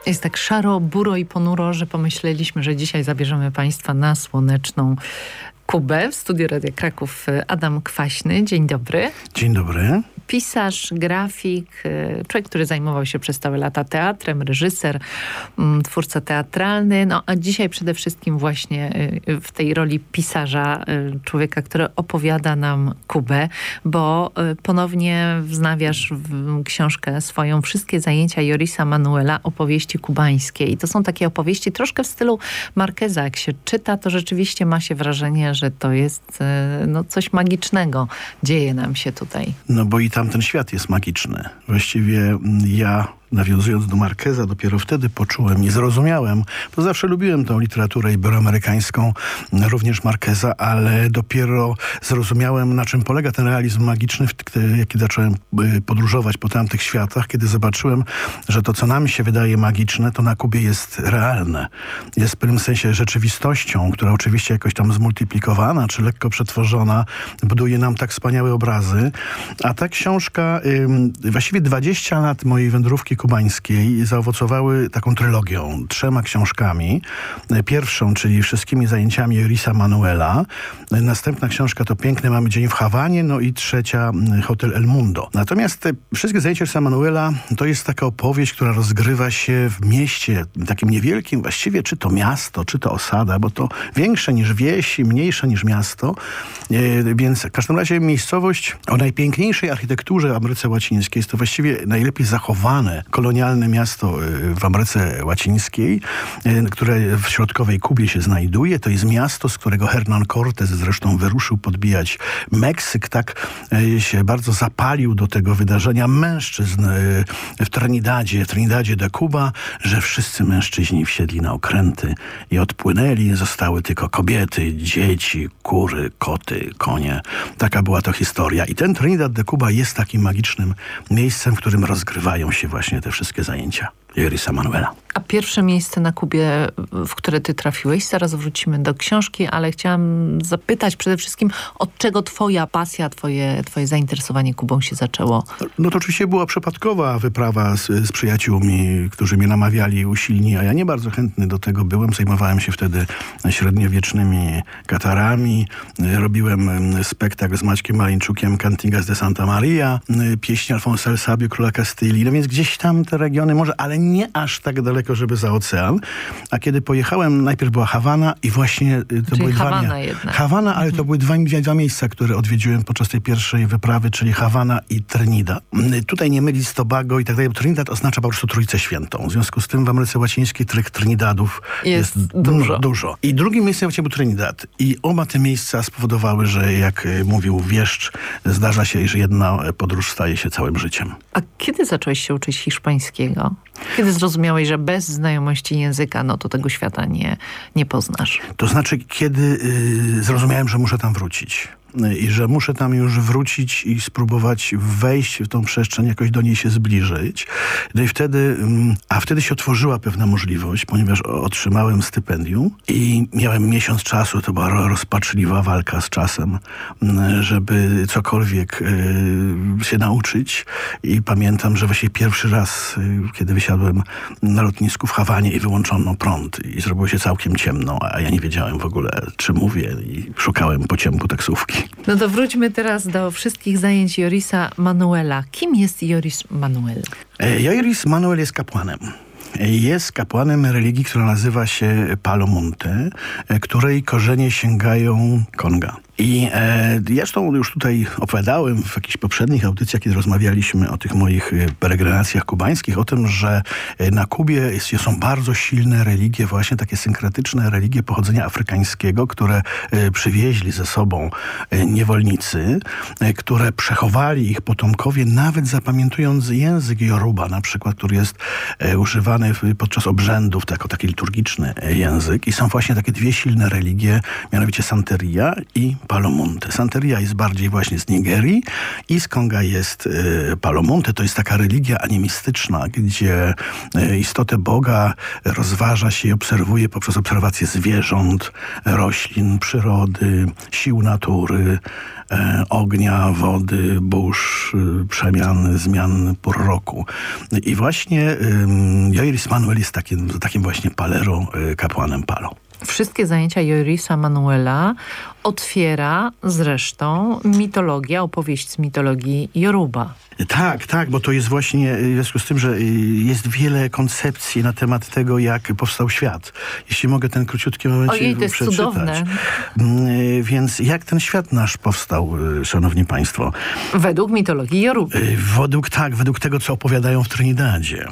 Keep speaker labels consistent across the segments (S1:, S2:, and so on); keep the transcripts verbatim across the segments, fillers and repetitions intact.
S1: Jest tak szaro, buro i ponuro, że pomyśleliśmy, że dzisiaj zabierzemy Państwa na słoneczną Kubę. W studiu Radia Kraków Adam Kwaśny. Dzień dobry.
S2: Dzień dobry.
S1: Pisarz, grafik, człowiek, który zajmował się przez całe lata teatrem, reżyser, twórca teatralny. No a dzisiaj przede wszystkim właśnie w tej roli pisarza, człowieka, który opowiada nam Kubę, bo ponownie wznawiasz w książkę swoją wszystkie zajęcia Jorisa Manuela, opowieści kubańskie. I to są takie opowieści troszkę w stylu Marqueza. Jak się czyta, to rzeczywiście ma się wrażenie, że to jest no, coś magicznego. Dzieje nam się tutaj.
S2: No bo i tamten świat jest magiczny. Właściwie ja, nawiązując do Marqueza, dopiero wtedy poczułem i zrozumiałem, bo zawsze lubiłem tę literaturę iberoamerykańską, również Marqueza, ale dopiero zrozumiałem, na czym polega ten realizm magiczny, kiedy zacząłem podróżować po tamtych światach, kiedy zobaczyłem, że to, co nam się wydaje magiczne, to na Kubie jest realne. Jest w pewnym sensie rzeczywistością, która oczywiście jakoś tam zmultiplikowana, czy lekko przetworzona, buduje nam tak wspaniałe obrazy. A ta książka, właściwie dwadzieścia lat mojej wędrówki kubańskiej zaowocowały taką trylogią, trzema książkami. Pierwszą, czyli wszystkimi zajęciami Jorisa Manuela. Następna książka to Piękny mamy dzień w Hawanie, no i trzecia Hotel El Mundo. Natomiast te wszystkie zajęcia Jorisa Manuela to jest taka opowieść, która rozgrywa się w mieście, takim niewielkim właściwie, czy to miasto, czy to osada, bo to większe niż wieś i mniejsze niż miasto. Więc w każdym razie miejscowość o najpiękniejszej architekturze w Ameryce Łacińskiej. Jest to właściwie najlepiej zachowane kolonialne miasto w Ameryce Łacińskiej, które w środkowej Kubie się znajduje. To jest miasto, z którego Hernán Cortés zresztą wyruszył podbijać Meksyk. Tak się bardzo zapalił do tego wydarzenia mężczyzn w Trinidadzie, w Trinidadzie de Cuba, że wszyscy mężczyźni wsiedli na okręty i odpłynęli. Zostały tylko kobiety, dzieci, kury, koty, konie. Taka była to historia. I ten Trinidad de Cuba jest takim magicznym miejscem, w którym rozgrywają się właśnie te wszystkie zajęcia Jorisa Manuela.
S1: A pierwsze miejsce na Kubie, w które ty trafiłeś, zaraz wrócimy do książki, ale chciałam zapytać przede wszystkim, od czego twoja pasja, twoje, twoje zainteresowanie Kubą się zaczęło?
S2: No to oczywiście była przypadkowa wyprawa z, z przyjaciółmi, którzy mnie namawiali usilni, a ja nie bardzo chętny do tego byłem. Zajmowałem się wtedy średniowiecznymi katarami. Robiłem spektakl z Maćkiem Malińczukiem, Cantigas de Santa Maria, pieśń Alfonso El Sabio, Króla Kastylii. No więc gdzieś tam te regiony może, ale nie aż tak daleko, żeby za ocean. A kiedy pojechałem, najpierw była Hawana i właśnie to
S1: czyli
S2: były
S1: Hawana
S2: dwa...
S1: jednak.
S2: Hawana, ale
S1: mhm.
S2: to były dwa, dwa miejsca, które odwiedziłem podczas tej pierwszej wyprawy, czyli Hawana i Trinidad. Tutaj nie mylić z Tobago i tak dalej. Trinidad oznacza po prostu Trójcę Świętą. W związku z tym w Ameryce Łacińskiej tych Trinidadów jest, jest dużo. dużo. I drugim miejscem właśnie był Trinidad. I oba te miejsca spowodowały, że jak mówił wieszcz, zdarza się, że jedna podróż staje się całym życiem.
S1: A kiedy zacząłeś się uczyć hiszpańskiego? Kiedy zrozumiałeś, że bez znajomości języka, no to tego świata nie, nie poznasz?
S2: To znaczy, kiedy y, zrozumiałem, że muszę tam wrócić. I że muszę tam już wrócić i spróbować wejść w tą przestrzeń, jakoś do niej się zbliżyć. No i wtedy, a wtedy się otworzyła pewna możliwość, ponieważ otrzymałem stypendium i miałem miesiąc czasu, to była rozpaczliwa walka z czasem, żeby cokolwiek się nauczyć. I pamiętam, że właśnie pierwszy raz, kiedy wysiadłem na lotnisku w Hawanie i wyłączono prąd i zrobiło się całkiem ciemno, a ja nie wiedziałem w ogóle, czy mówię i szukałem po ciemku taksówki.
S1: No to wróćmy teraz do wszystkich zajęć Jorisa Manuela. Kim jest Joris Manuel?
S2: Joris Manuel jest kapłanem. Jest kapłanem religii, która nazywa się Palo Monte, której korzenie sięgają Konga. I e, ja zresztą już tutaj opowiadałem w jakichś poprzednich audycjach, kiedy rozmawialiśmy o tych moich peregrinacjach kubańskich, o tym, że na Kubie jest, są bardzo silne religie, właśnie takie synkretyczne religie pochodzenia afrykańskiego, które e, przywieźli ze sobą e, niewolnicy, e, które przechowali ich potomkowie, nawet zapamiętując język Yoruba na przykład, który jest e, używany w, podczas obrzędów, to jako taki liturgiczny język. I są właśnie takie dwie silne religie, mianowicie Santeria i Palomonte. Santeria jest bardziej właśnie z Nigerii i z Konga jest y, Palomonte. To jest taka religia animistyczna, gdzie y, istotę Boga rozważa się i obserwuje poprzez obserwację zwierząt, roślin, przyrody, sił natury, e, ognia, wody, burz, y, przemian, zmian pór roku. I właśnie y, Joiris Manuel jest takim, takim właśnie palero, y, kapłanem Palo.
S1: Wszystkie zajęcia Joirisa Manuela otwiera zresztą mitologia, opowieść z mitologii Yoruba.
S2: Tak, tak, bo to jest właśnie w związku z tym, że jest wiele koncepcji na temat tego, jak powstał świat. Jeśli mogę ten króciutki moment
S1: Ojej, to jest
S2: przeczytać.
S1: cudowne.
S2: Więc jak ten świat nasz powstał, szanowni państwo?
S1: Według mitologii Yoruba.
S2: Według, tak, według tego, co opowiadają w Trinidadzie.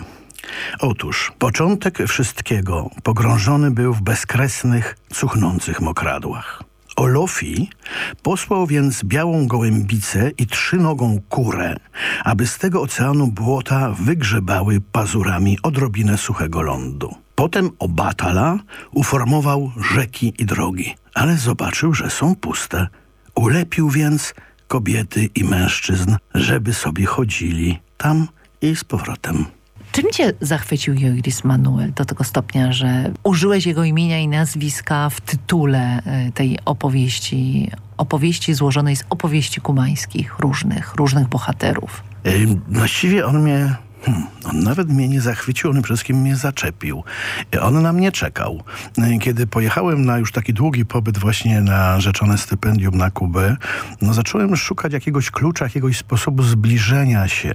S2: Otóż początek wszystkiego pogrążony był w bezkresnych, cuchnących mokradłach. Olofi posłał więc białą gołębicę i trzynogą kurę, aby z tego oceanu błota wygrzebały pazurami odrobinę suchego lądu. Potem Obatala uformował rzeki i drogi, ale zobaczył, że są puste. Ulepił więc kobiety i mężczyzn, żeby sobie chodzili tam i z powrotem.
S1: Czym cię zachwycił Joiris Manuel do tego stopnia, że użyłeś jego imienia i nazwiska w tytule tej opowieści, opowieści złożonej z opowieści kubańskich, różnych, różnych bohaterów?
S2: Yy, właściwie on mnie... Hmm, on nawet mnie nie zachwycił, on przede wszystkim mnie zaczepił. On na mnie czekał. Kiedy pojechałem na już taki długi pobyt właśnie na rzeczone stypendium na Kubę, no zacząłem szukać jakiegoś klucza, jakiegoś sposobu zbliżenia się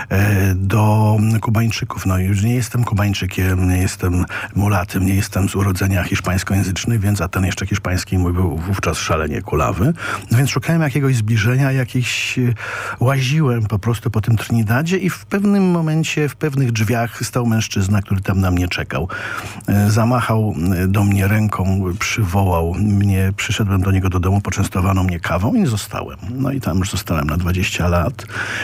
S2: e, do Kubańczyków. No już nie jestem Kubańczykiem, nie jestem mulatem, nie jestem z urodzenia hiszpańskojęzyczny, więc a ten jeszcze hiszpański mój był wówczas szalenie kulawy. No więc szukałem jakiegoś zbliżenia, jakiś łaziłem po prostu po tym Trinidadzie i w pewnym momencie w pewnych drzwiach stał mężczyzna, który tam na mnie czekał. Zamachał do mnie ręką, przywołał mnie, przyszedłem do niego do domu, poczęstowano mnie kawą i zostałem. No i tam już zostałem na dwadzieścia lat.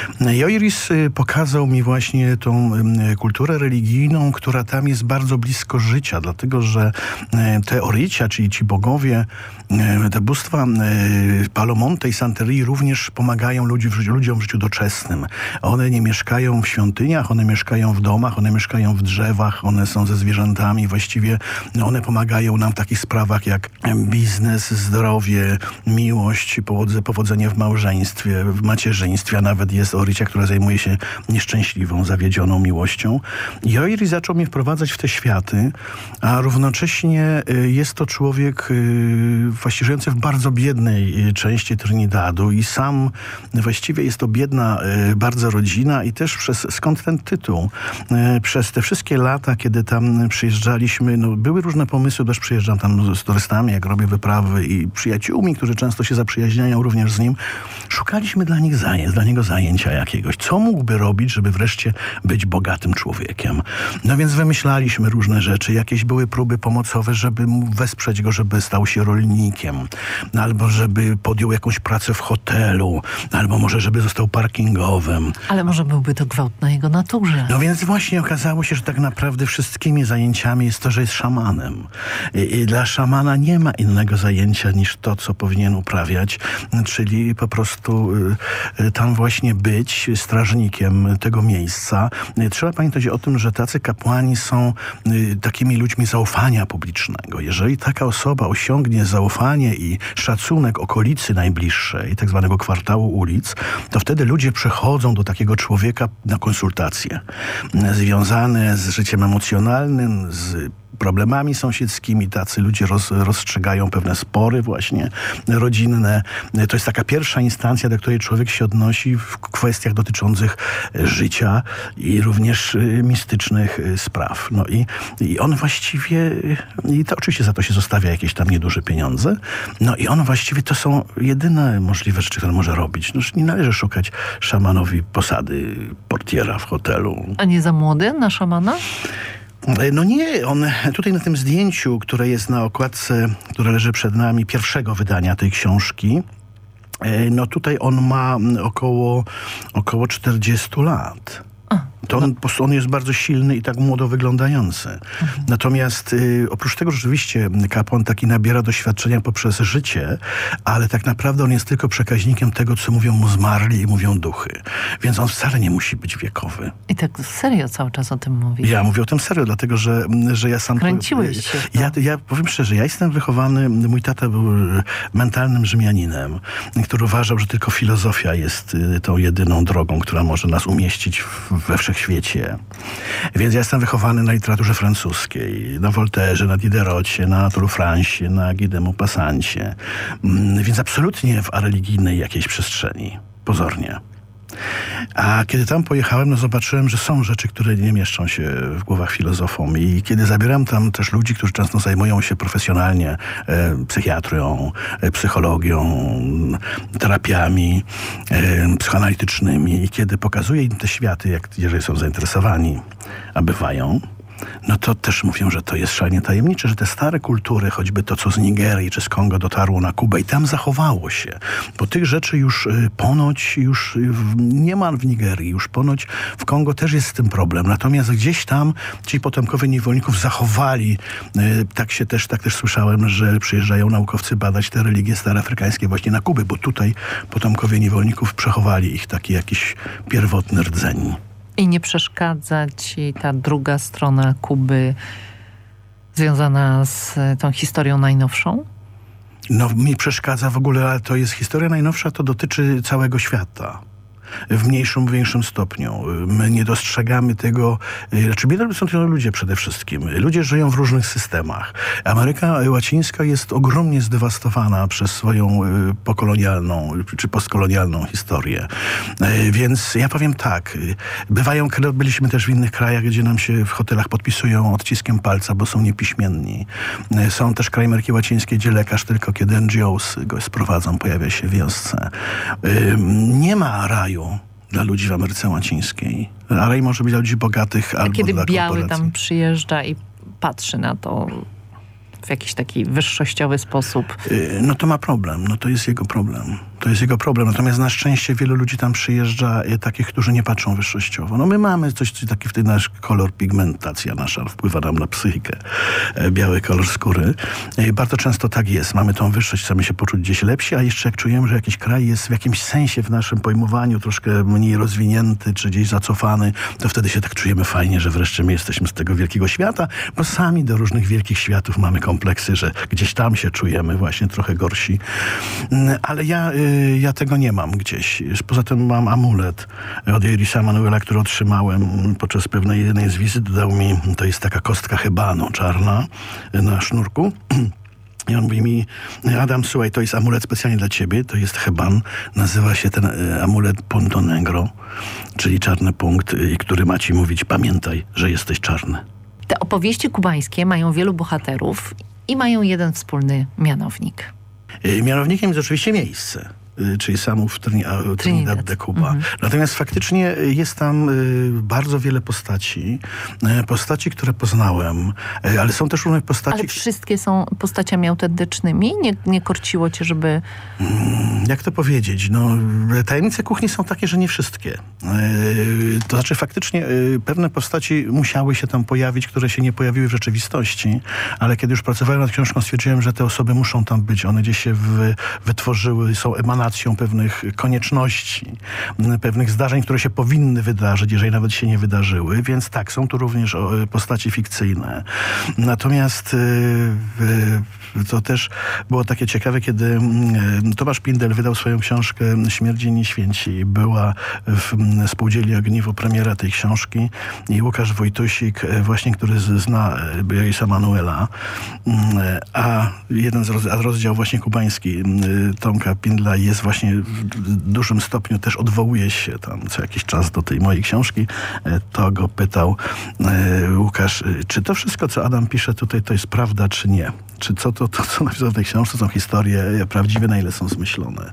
S2: Joiris pokazał mi właśnie tą kulturę religijną, która tam jest bardzo blisko życia, dlatego że te Oricia, czyli ci bogowie, te bóstwa Palomonte i Santerii również pomagają ludzi w życiu, ludziom w życiu doczesnym. One nie mieszkają w świątyniach, one mieszkają w domach, one mieszkają w drzewach, one są ze zwierzętami. Właściwie one pomagają nam w takich sprawach jak biznes, zdrowie, miłość, powodzenie w małżeństwie, w macierzyństwie, a nawet jest Oricia, która zajmuje się nieszczęśliwą, zawiedzioną miłością. Joiris zaczął mnie wprowadzać w te światy, a równocześnie jest to człowiek właściwie żyjący w bardzo biednej części Trinidadu i sam właściwie jest to biedna bardzo rodzina i też przez, skąd ten tytuł? Przez te wszystkie lata, kiedy tam przyjeżdżaliśmy, no były różne pomysły, też przyjeżdżam tam z turystami, jak robię wyprawy i przyjaciółmi, którzy często się zaprzyjaźniają również z nim. Szukaliśmy dla nich zajęć, dla niego zajęcia jakiegoś. Co mógłby robić, żeby wreszcie być bogatym człowiekiem? No więc wymyślaliśmy różne rzeczy. Jakieś były próby pomocowe, żeby mu wesprzeć go, żeby stał się rolnikiem. Albo żeby podjął jakąś pracę w hotelu. Albo może, żeby został parkingowym.
S1: Ale może byłby to gwałt na jego naturze.
S2: No więc właśnie okazało się, że tak naprawdę wszystkimi zajęciami jest to, że jest szamanem. I, i dla szamana nie ma innego zajęcia niż to, co powinien uprawiać, czyli po prostu y, tam właśnie być strażnikiem tego miejsca. Trzeba pamiętać o tym, że tacy kapłani są y, takimi ludźmi zaufania publicznego. Jeżeli taka osoba osiągnie zaufanie i szacunek okolicy najbliższej, tak zwanego kwartału ulic, to wtedy ludzie przechodzą do takiego człowieka na konsultacje związane z życiem emocjonalnym, z problemami sąsiedzkimi. Tacy ludzie roz, rozstrzygają pewne spory właśnie rodzinne. To jest taka pierwsza instancja, do której człowiek się odnosi w kwestiach dotyczących życia i również mistycznych spraw. No i, i on właściwie, i to oczywiście za to się zostawia jakieś tam nieduże pieniądze, no i on właściwie to są jedyne możliwe rzeczy, które może robić. No, nie należy szukać szamanowi posady portiera w hotelu.
S1: A nie za młody na szamana?
S2: No nie, on tutaj na tym zdjęciu, które jest na okładce, które leży przed nami, pierwszego wydania tej książki, no tutaj on ma około, około czterdziestu lat.
S1: A,
S2: To on, no. on jest bardzo silny i tak młodo wyglądający. Mhm. Natomiast y, oprócz tego rzeczywiście kapłan taki nabiera doświadczenia poprzez życie, ale tak naprawdę on jest tylko przekaźnikiem tego, co mówią mu zmarli i mówią duchy. Więc on wcale nie musi być wiekowy.
S1: I tak serio cały czas o tym mówisz?
S2: Ja mówię o tym serio, dlatego że, że ja sam...
S1: Kręciłeś się.
S2: Ja, ja powiem szczerze, ja jestem wychowany, mój tata był mentalnym Rzymianinem, który uważał, że tylko filozofia jest tą jedyną drogą, która może nas umieścić we wszechświecie. Więc ja jestem wychowany na literaturze francuskiej, na Voltairze, na Diderocie, na Arturu Francie, na Guy de Maupassantcie. Więc absolutnie w areligijnej jakiejś przestrzeni. Pozornie. A kiedy tam pojechałem, no zobaczyłem, że są rzeczy, które nie mieszczą się w głowach filozofom. I kiedy zabieram tam też ludzi, którzy często zajmują się profesjonalnie e, psychiatrią, e, psychologią, terapiami e, psychoanalitycznymi i kiedy pokazuję im te światy, jak, jeżeli są zainteresowani, a bywają, no to też mówią, że to jest szalenie tajemnicze, że te stare kultury, choćby to, co z Nigerii czy z Kongo dotarło na Kubę i tam zachowało się. Bo tych rzeczy już y, ponoć już y, nie ma w Nigerii, już ponoć w Kongo też jest z tym problem. Natomiast gdzieś tam ci potomkowie niewolników zachowali, y, tak się też, tak też słyszałem, że przyjeżdżają naukowcy badać te religie staroafrykańskie właśnie na Kubę, bo tutaj potomkowie niewolników przechowali ich taki jakiś pierwotny rdzeń.
S1: I nie przeszkadza ci ta druga strona Kuby związana z tą historią najnowszą?
S2: No mi przeszkadza w ogóle, ale to jest historia najnowsza, to dotyczy całego świata. W mniejszym, w większym stopniu. My nie dostrzegamy tego, znaczy biedni są to ludzie przede wszystkim. Ludzie żyją w różnych systemach. Ameryka Łacińska jest ogromnie zdewastowana przez swoją pokolonialną czy postkolonialną historię. Więc ja powiem tak, bywają, byliśmy też w innych krajach, gdzie nam się w hotelach podpisują odciskiem palca, bo są niepiśmienni. Są też kraje Ameryki Łacińskiej, gdzie lekarz tylko kiedy N G Os go sprowadzą, pojawia się w wiosce. Nie ma raju dla ludzi w Ameryce Łacińskiej. A raj może być dla ludzi bogatych
S1: A
S2: albo
S1: kiedy
S2: dla
S1: biały
S2: korporacji.
S1: tam przyjeżdża i patrzy na to w jakiś taki wyższościowy sposób.
S2: No to ma problem. No to jest jego problem. To jest jego problem. Natomiast na szczęście wielu ludzi tam przyjeżdża, takich, którzy nie patrzą wyższościowo. No my mamy coś, coś taki w tym nasz kolor, pigmentacja nasza wpływa nam na psychikę. Biały kolor skóry. Bardzo często tak jest. Mamy tą wyższość, chcemy się poczuć gdzieś lepsi, a jeszcze jak czujemy, że jakiś kraj jest w jakimś sensie w naszym pojmowaniu troszkę mniej rozwinięty, czy gdzieś zacofany, to wtedy się tak czujemy fajnie, że wreszcie my jesteśmy z tego wielkiego świata, bo sami do różnych wielkich światów mamy kompleksy, że gdzieś tam się czujemy właśnie trochę gorsi. Ale ja Ja tego nie mam gdzieś. Poza tym mam amulet od Ierisa Manuela, który otrzymałem podczas pewnej jednej z wizyt. Dał mi, to jest taka kostka hebano czarna na sznurku. I on mówi mi, Adam, słuchaj, to jest amulet specjalnie dla ciebie, to jest heban. Nazywa się ten amulet Punto Negro, czyli czarny punkt, który ma ci mówić, pamiętaj, że jesteś czarny.
S1: Te opowieści kubańskie mają wielu bohaterów i mają jeden wspólny mianownik.
S2: Mianownikiem jest oczywiście miejsce, czyli samów Trinidad, Trinidad de Cuba. Mhm. Natomiast faktycznie jest tam bardzo wiele postaci, postaci, które poznałem, ale są też różne postaci...
S1: Ale wszystkie są postaciami autentycznymi? Nie, nie korciło cię, żeby...
S2: Jak to powiedzieć? No, tajemnice kuchni są takie, że nie wszystkie. To znaczy faktycznie pewne postaci musiały się tam pojawić, które się nie pojawiły w rzeczywistości, ale kiedy już pracowałem nad książką, stwierdziłem, że te osoby muszą tam być. One gdzieś się wy, wytworzyły, są emanacją pewnych konieczności, pewnych zdarzeń, które się powinny wydarzyć, jeżeli nawet się nie wydarzyły. Więc tak, są tu również postaci fikcyjne. Natomiast to też było takie ciekawe, kiedy Tomasz Pindel wydał swoją książkę Śmierdzieni Święci. Była w Spółdzielni Ogniwo premiera tej książki i Łukasz Wojtusik, właśnie, który zna Ierisa Manuela, a jeden z roz, a rozdział właśnie kubański Tomka Pindla jest właśnie w dużym stopniu też odwołuje się tam co jakiś czas do tej mojej książki. To go pytał Łukasz, czy to wszystko, co Adam pisze tutaj, to jest prawda, czy nie? Czy co to, to co napisał w tej książce, są historie prawdziwe, na ile są zmyślone?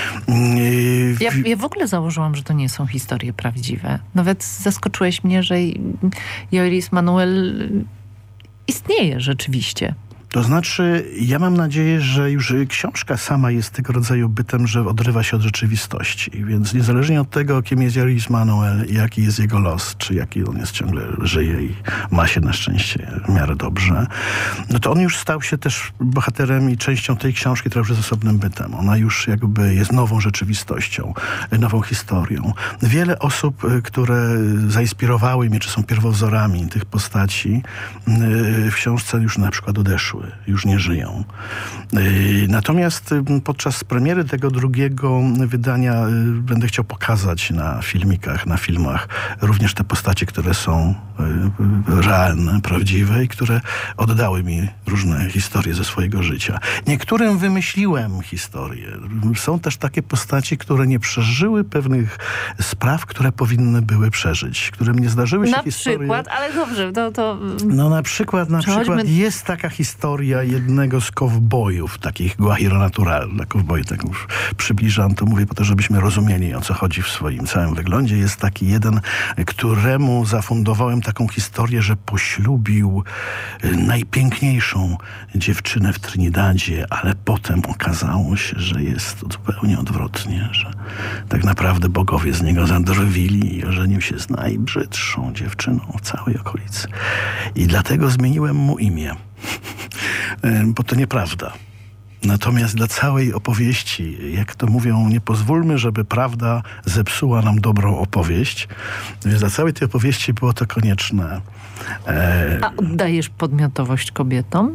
S1: Ja, ja w ogóle założyłam, że to nie są historie prawdziwe. Nawet zaskoczyłeś mnie, że Ieris Manuel istnieje rzeczywiście.
S2: To znaczy, ja mam nadzieję, że już książka sama jest tego rodzaju bytem, że odrywa się od rzeczywistości. Więc niezależnie od tego, kim jest Jaris Manuel, jaki jest jego los, czy jaki on jest, ciągle żyje i ma się na szczęście w miarę dobrze, no to on już stał się też bohaterem i częścią tej książki, która już jest osobnym bytem. Ona już jakby jest nową rzeczywistością, nową historią. Wiele osób, które zainspirowały mnie, czy są pierwowzorami tych postaci, w książce już na przykład odeszły, już nie żyją. Natomiast podczas premiery tego drugiego wydania będę chciał pokazać na filmikach, na filmach również te postacie, które są realne, prawdziwe i które oddały mi różne historie ze swojego życia. Niektórym wymyśliłem historię. Są też takie postaci, które nie przeżyły pewnych spraw, które powinny były przeżyć, którym nie zdarzyły się
S1: na
S2: historie.
S1: Na przykład, ale dobrze, to... to...
S2: No na przykład, na
S1: Przechodźmy...
S2: przykład jest taka historia jednego z kowbojów, takich guajiro natural, dla kowboi tak już przybliżam, to mówię po to, żebyśmy rozumieli, o co chodzi w swoim całym wyglądzie. Jest taki jeden, któremu zafundowałem taką historię, że poślubił najpiękniejszą dziewczynę w Trinidadzie, ale potem okazało się, że jest to zupełnie odwrotnie, że tak naprawdę bogowie z niego zadrwili i ożenił się z najbrzydszą dziewczyną w całej okolicy. I dlatego zmieniłem mu imię. Bo to nieprawda. Natomiast dla całej opowieści, jak to mówią, nie pozwólmy, żeby prawda zepsuła nam dobrą opowieść. Więc dla całej tej opowieści było to konieczne. E...
S1: A oddajesz podmiotowość kobietom?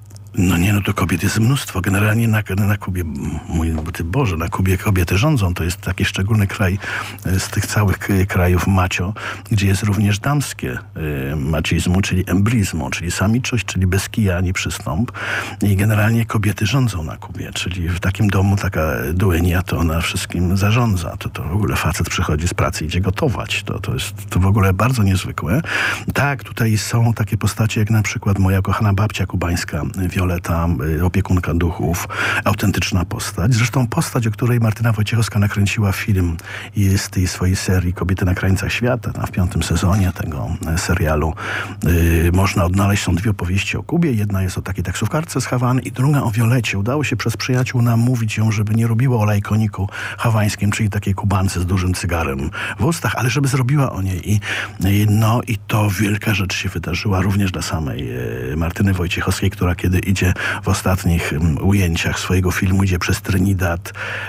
S2: No nie, no to kobiet jest mnóstwo. Generalnie na, na Kubie, mój Ty Boże, na Kubie kobiety rządzą. To jest taki szczególny kraj z tych całych krajów macio, gdzie jest również damskie y, macizmu, czyli emblizmu, czyli samiczość, czyli bez kija ani przystąp. I generalnie kobiety rządzą na Kubie, czyli w takim domu taka duenia, to ona wszystkim zarządza. To, to w ogóle facet przychodzi z pracy i idzie gotować. To, to jest to w ogóle bardzo niezwykłe. Tak, tutaj są takie postacie jak na przykład moja kochana babcia kubańska, Violeta, opiekunka duchów, autentyczna postać. Zresztą postać, o której Martyna Wojciechowska nakręciła film i z tej swojej serii Kobiety na krańcach świata, tam w piątym sezonie tego serialu yy, można odnaleźć, są dwie opowieści o Kubie. Jedna jest o takiej taksówkarce z Hawany i druga o Violecie. Udało się przez przyjaciół namówić ją, żeby nie robiła o lajkoniku hawańskim, czyli takiej Kubance z dużym cygarem w ustach, ale żeby zrobiła o niej. I, i, no i to wielka rzecz się wydarzyła również dla samej yy, Martyny Wojciechowskiej, która kiedy idzie w ostatnich um, ujęciach swojego filmu, idzie przez Trinidad,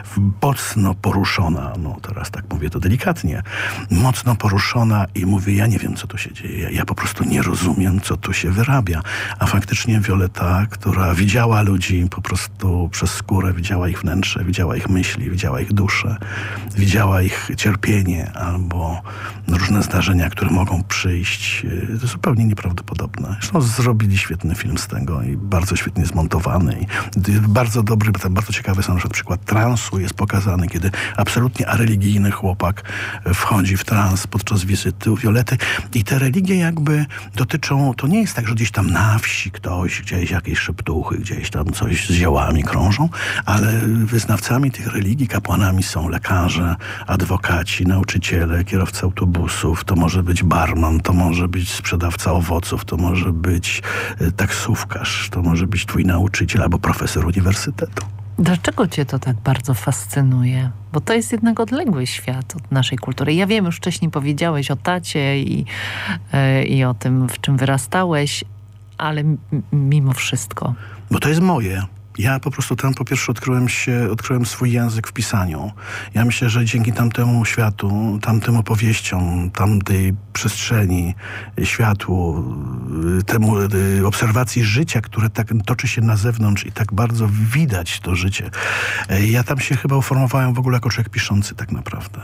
S2: mocno poruszona, no teraz tak mówię to delikatnie, mocno poruszona i mówi, ja nie wiem, co tu się dzieje, ja, ja po prostu nie rozumiem, co tu się wyrabia. A faktycznie Violeta, która widziała ludzi po prostu przez skórę, widziała ich wnętrze, widziała ich myśli, widziała ich duszę, widziała ich cierpienie albo różne zdarzenia, które mogą przyjść, to zupełnie nieprawdopodobne. Zresztą zrobili świetny film z tego i bardzo świetnie zmontowany i bardzo dobry, bardzo ciekawy są na przykład przykład transu jest pokazany, kiedy absolutnie areligijny chłopak wchodzi w trans podczas wizyty u Violety i te religie jakby dotyczą, to nie jest tak, że gdzieś tam na wsi ktoś, gdzieś jakieś szeptuchy, gdzieś tam coś z ziołami krążą, ale wyznawcami tych religii, kapłanami są lekarze, adwokaci, nauczyciele, kierowcy autobusów, to może być barman, to może być sprzedawca owoców, to może być taksówkarz, to może być twój nauczyciel albo profesor uniwersytetu.
S1: Dlaczego cię to tak bardzo fascynuje? Bo to jest jednak odległy świat od naszej kultury. Ja wiem, już wcześniej powiedziałeś o tacie i, yy, i o tym, w czym wyrastałeś, ale m- mimo wszystko.
S2: Bo to jest moje. Ja po prostu tam po pierwsze odkryłem się, odkryłem swój język w pisaniu. Ja myślę, że dzięki tamtemu światu, tamtym opowieściom, tamtej przestrzeni, światłu, temu obserwacji życia, które tak toczy się na zewnątrz i tak bardzo widać to życie. Ja tam się chyba uformowałem w ogóle jako człowiek piszący tak naprawdę.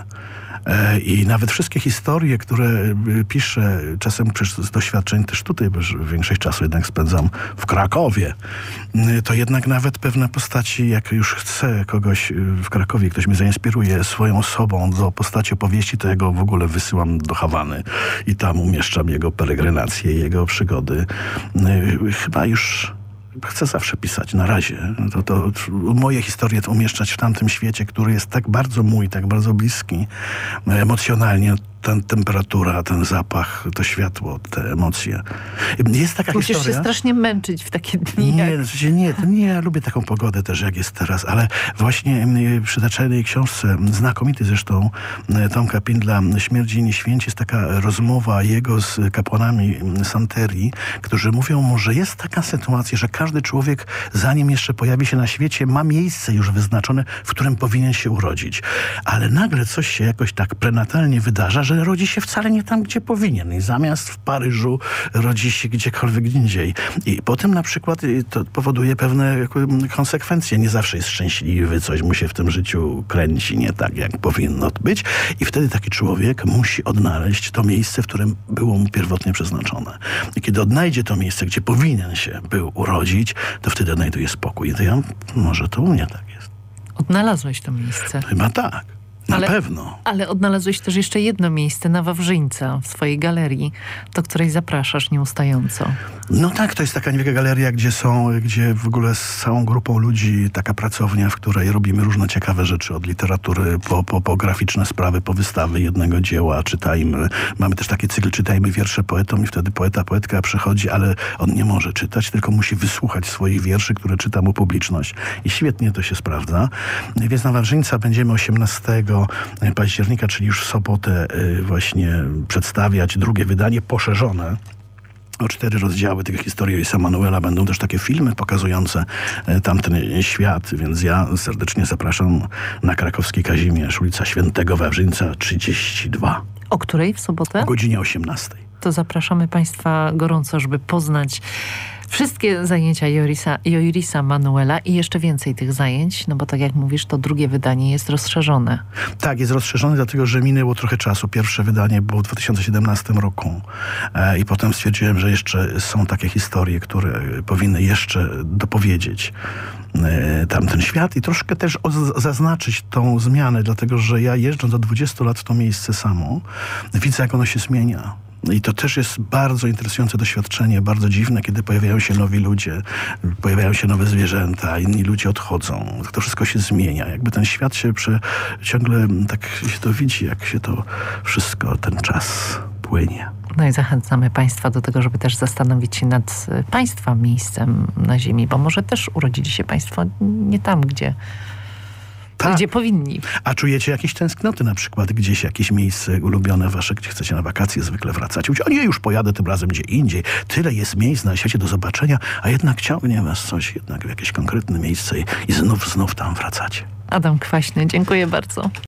S2: I nawet wszystkie historie, które piszę, czasem z doświadczeń też tutaj, bo większość czasu jednak spędzam w Krakowie, to jednak nawet pewne postaci, jak już chcę kogoś w Krakowie, ktoś mnie zainspiruje swoją osobą do postaci opowieści, to ja go w ogóle wysyłam do Hawany i tam umieszczam jego peregrinacje, jego przygody. Chyba już chcę zawsze pisać, na razie. To, to, moje historie to umieszczać w tamtym świecie, który jest tak bardzo mój, tak bardzo bliski emocjonalnie. ta temperatura, ten zapach, to światło, te emocje. Jest taka
S1: Musisz
S2: historia.
S1: się strasznie męczyć w takie dni.
S2: Nie,
S1: jak...
S2: no, w sensie nie, to nie, ja lubię taką pogodę też, jak jest teraz, ale właśnie y, przy tej książce, znakomity zresztą y, Tomka Pindla, Śmierć i Nieświęci, jest taka rozmowa jego z kapłanami Santerii, którzy mówią mu, że jest taka sytuacja, że każdy człowiek, zanim jeszcze pojawi się na świecie, ma miejsce już wyznaczone, w którym powinien się urodzić. Ale nagle coś się jakoś tak prenatalnie wydarza, że rodzi się wcale nie tam, gdzie powinien. I zamiast w Paryżu rodzi się gdziekolwiek indziej. I potem na przykład y, to powoduje pewne konsekwencje. Nie zawsze jest szczęśliwy, coś mu się w tym życiu kręci nie tak, jak powinno być. I wtedy taki człowiek musi odnaleźć to miejsce, w którym było mu pierwotnie przeznaczone. I kiedy odnajdzie to miejsce, gdzie powinien się był urodzić, to wtedy odnajduje spokój. I to ja, może to u mnie tak jest.
S1: Odnalazłeś to miejsce.
S2: Chyba tak. Na
S1: ale,
S2: pewno.
S1: Ale odnalazłeś też jeszcze jedno miejsce na Wawrzyńca w swojej galerii, do której zapraszasz nieustająco.
S2: No tak, to jest taka niewielka galeria, gdzie są, gdzie w ogóle z całą grupą ludzi, taka pracownia, w której robimy różne ciekawe rzeczy, od literatury po, po, po graficzne sprawy, po wystawy jednego dzieła, czytajmy. Mamy też taki cykl Czytajmy wiersze poetom i wtedy poeta, poetka przychodzi, ale on nie może czytać, tylko musi wysłuchać swoich wierszy, które czyta mu publiczność. I świetnie to się sprawdza. Więc na Wawrzyńca będziemy osiemnastego października, czyli już w sobotę właśnie przedstawiać drugie wydanie poszerzone o cztery rozdziały tych historii Jorisa Manuela. Będą też takie filmy pokazujące tamten świat, więc ja serdecznie zapraszam na krakowski Kazimierz, ulica Świętego Wawrzyńca trzydzieści dwa.
S1: O której w sobotę?
S2: O godzinie osiemnastej.
S1: To zapraszamy Państwa gorąco, żeby poznać wszystkie zajęcia Jorisa, Jorisa Manuela i jeszcze więcej tych zajęć, no bo tak jak mówisz, to drugie wydanie jest rozszerzone.
S2: Tak, jest rozszerzone, dlatego że minęło trochę czasu. Pierwsze wydanie było w dwa tysiące siedemnastym roku e, i potem stwierdziłem, że jeszcze są takie historie, które powinny jeszcze dopowiedzieć e, tamten świat i troszkę też o, zaznaczyć tą zmianę, dlatego że ja jeżdżąc od dwudziestu lat w to miejsce samo, widzę, jak ono się zmienia. I to też jest bardzo interesujące doświadczenie, bardzo dziwne, kiedy pojawiają się nowi ludzie, pojawiają się nowe zwierzęta, inni ludzie odchodzą. To wszystko się zmienia. Jakby ten świat się prze, ciągle tak się to widzi, jak się to wszystko, ten czas płynie.
S1: No i zachęcamy Państwa do tego, żeby też zastanowić się nad Państwa miejscem na ziemi, bo może też urodzili się Państwo nie tam, gdzie... Tak. Gdzie powinni.
S2: A czujecie jakieś tęsknoty, na przykład gdzieś jakieś miejsce ulubione wasze, gdzie chcecie na wakacje zwykle wracać? O nie, już pojadę tym razem gdzie indziej. Tyle jest miejsc na świecie do zobaczenia, a jednak ciągnie was coś jednak w jakieś konkretne miejsce i, i znów, znów tam wracacie.
S1: Adam Kwaśny, dziękuję bardzo.